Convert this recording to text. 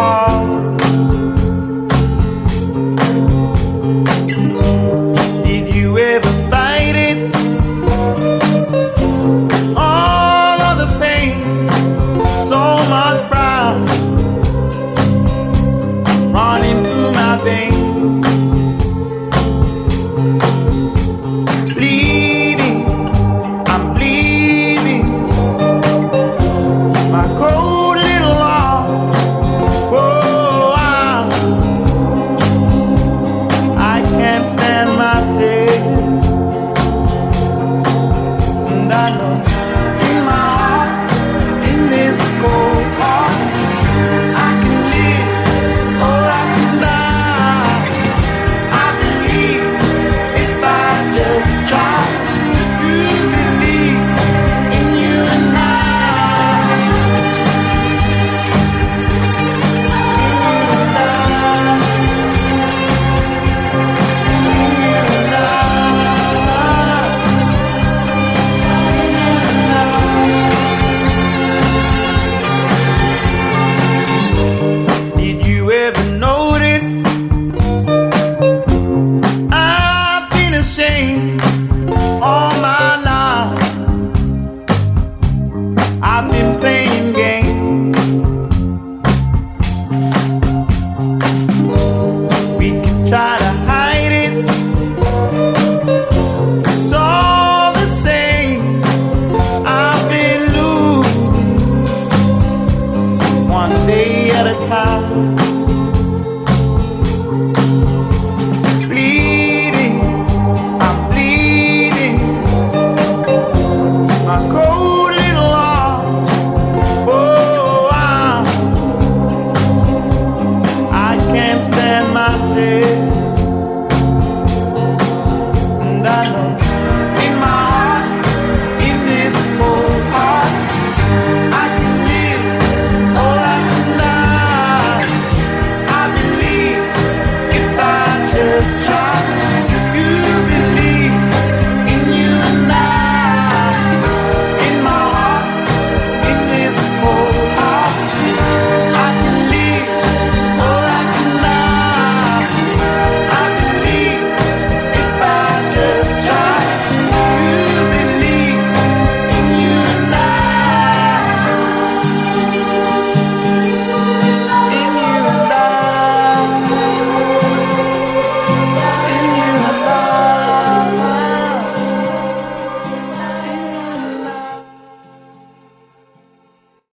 heart. Did you ever fight it? All of the pain, so much pride running through my veins. All my life I've been playing games. We can try to hide it, it's all the same. I've been losing one day at a time.